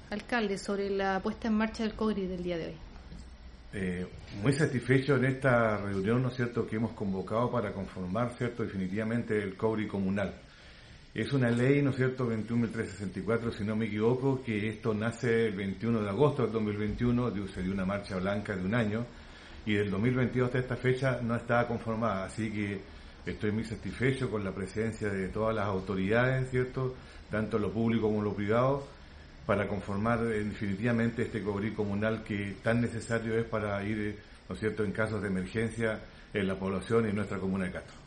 alcalde, sobre la puesta en marcha del COGRI del día de hoy. Muy satisfecho en esta reunión, ¿no es cierto?, que hemos convocado para conformar, ¿cierto?, definitivamente el COGRI comunal. Es una ley, ¿no es cierto?, 21.364, si no me equivoco, que esto nace el 21 de agosto del 2021, se dio una marcha blanca de un año, y del 2022 hasta esta fecha no estaba conformada, así que estoy muy satisfecho con la presencia de todas las autoridades, ¿cierto?, tanto lo público como lo privado, para conformar definitivamente este COGRI comunal que tan necesario es para ir, ¿no es cierto?, en casos de emergencia en la población y en nuestra comuna de Castro.